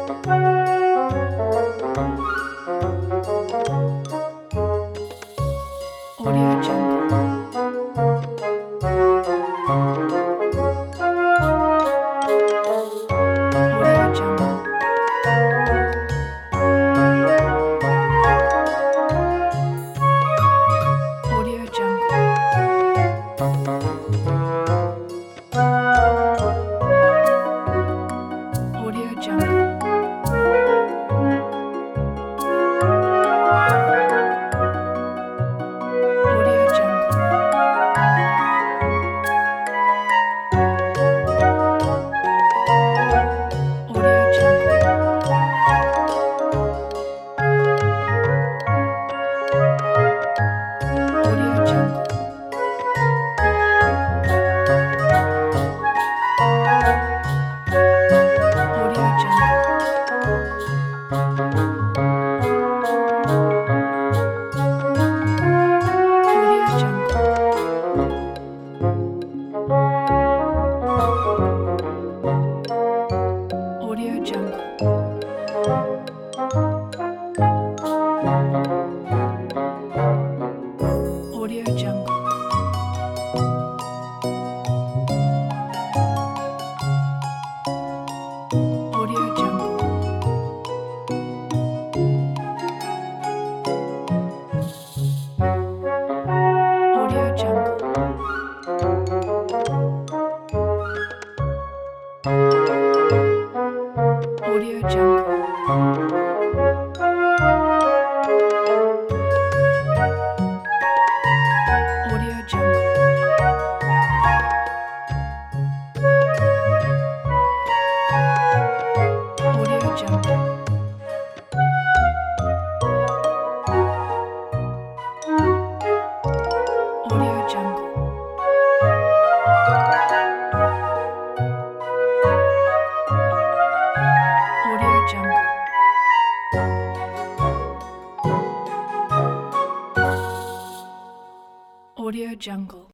Audio Jungle. Audio Jungle. Audio Jungle. Audio Jungle. Audio Jungle. Audio Jungle. Audio Jungle. Audio Jungle. Audio Jungle. Audio Jungle. Audio Jungle. Audio Jungle. Audio Jungle. Audio Jungle. Audio Jungle. Audio Jungle. Audio Jungle.